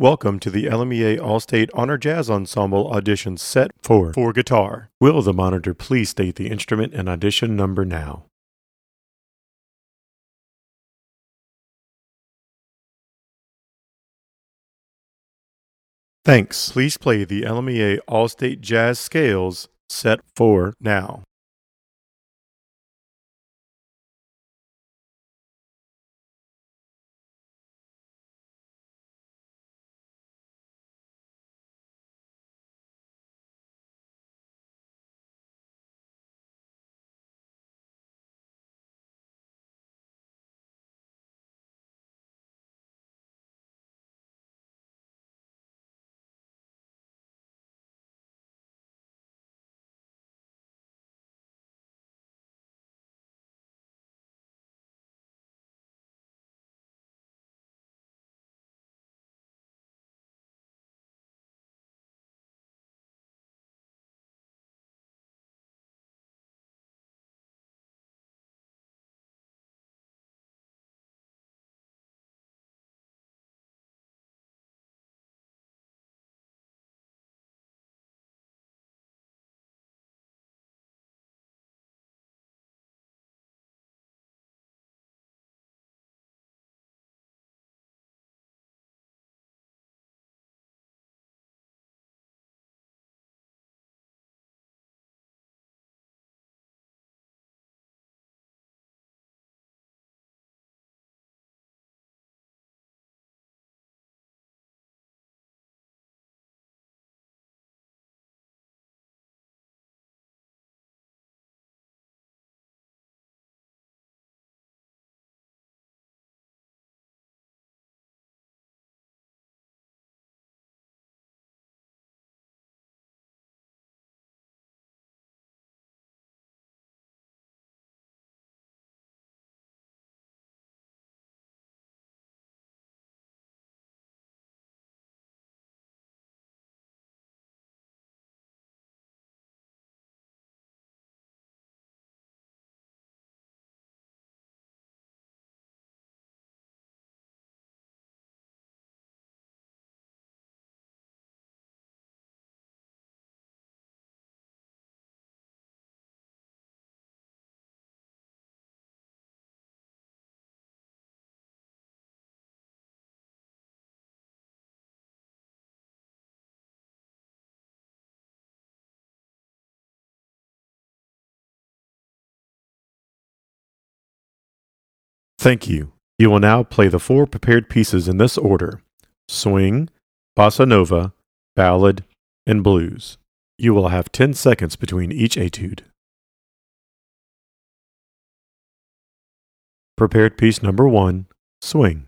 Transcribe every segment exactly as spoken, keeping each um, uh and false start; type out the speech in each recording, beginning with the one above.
Welcome to the L M E A All-State Honor Jazz Ensemble audition set four for guitar. Will the monitor please state the instrument and audition number now? Thanks. Please play the L M E A All-State Jazz Scales set four now. Thank you. You will now play the four prepared pieces in this order: swing, bossa nova, ballad, and blues. You will have ten seconds between each etude. Prepared piece number one, swing.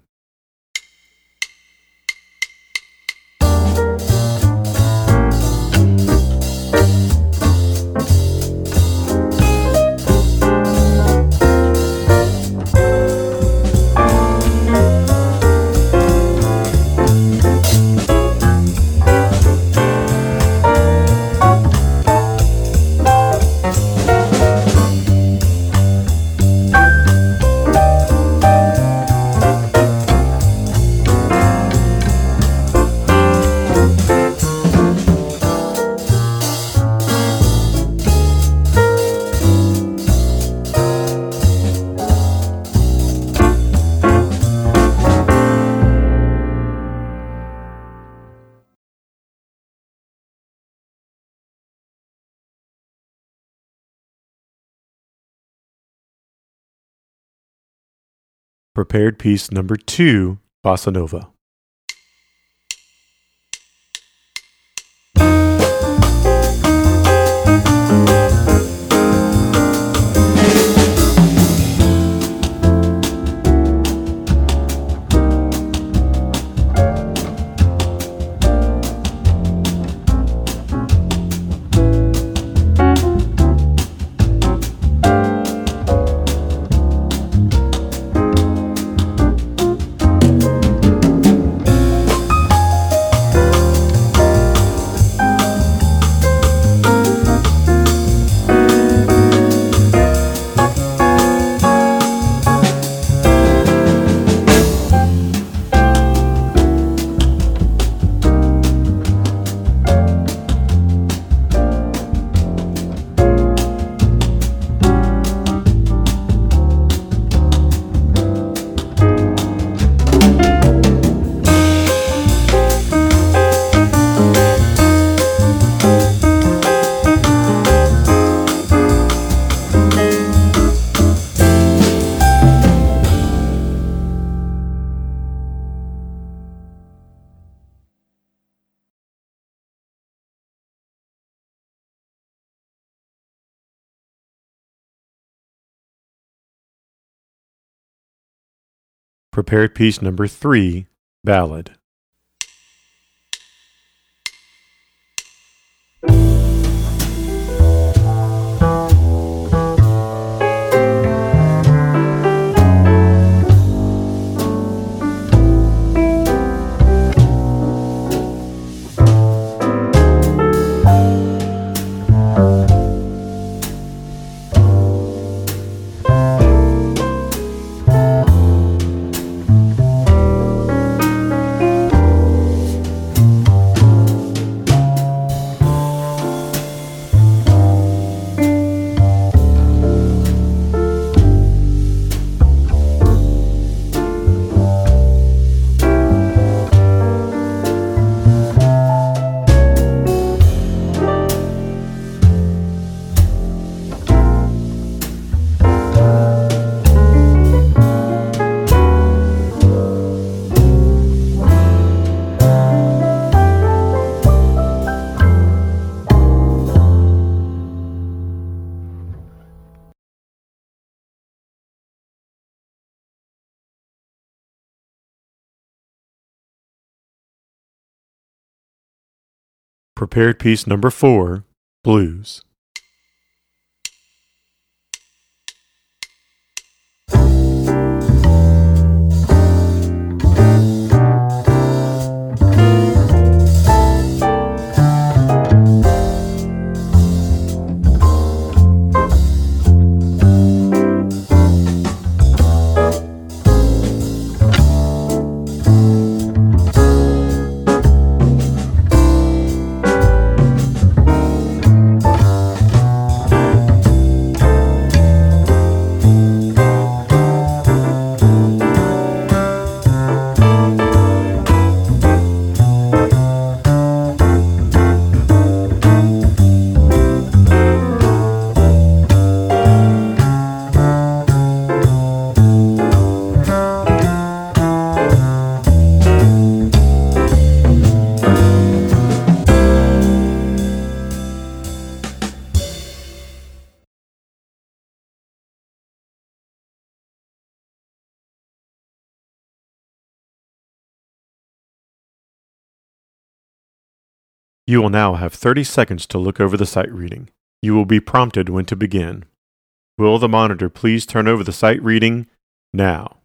Prepared piece number two, bossa nova. Prepared piece number three, Ballad. Prepared piece number four, Blues. You will now have thirty seconds to look over the sight reading. You will be prompted when to begin. Will the monitor please turn over the sight reading now?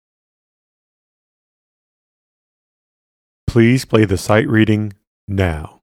Please play the sight reading now.